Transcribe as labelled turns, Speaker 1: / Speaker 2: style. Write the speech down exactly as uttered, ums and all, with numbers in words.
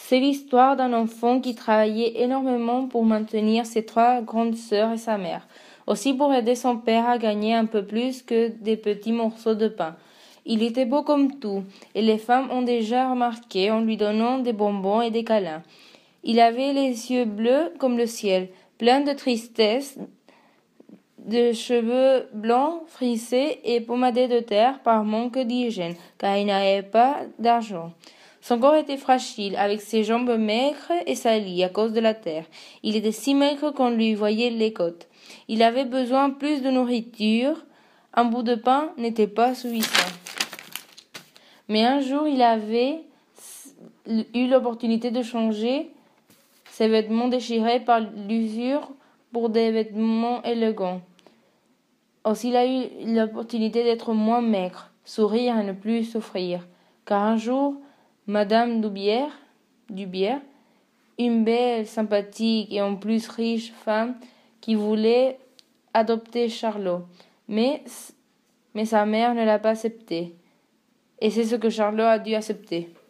Speaker 1: C'est l'histoire d'un enfant qui travaillait énormément pour maintenir ses trois grandes sœurs et sa mère, aussi pour aider son père à gagner un peu plus que des petits morceaux de pain. Il était beau comme tout, et les femmes ont déjà remarqué en lui donnant des bonbons et des câlins. Il avait les yeux bleus comme le ciel, pleins de tristesse, de cheveux blancs frisés et pommadés de terre par manque d'hygiène, car il n'avait pas d'argent. Son corps était fragile, avec ses jambes maigres et salies à cause de la terre. Il était si maigre qu'on lui voyait les côtes. Il avait besoin plus de nourriture. Un bout de pain n'était pas suffisant. Mais un jour, il avait eu l'opportunité de changer ses vêtements déchirés par l'usure pour des vêtements élégants. Aussi, il a eu l'opportunité d'être moins maigre, sourire et ne plus souffrir. Car un jour, Madame Dubière, Dubière, une belle, sympathique et en plus riche femme qui voulait adopter Charlot, mais, mais sa mère ne l'a pas accepté. Et c'est ce que Charlot a dû accepter.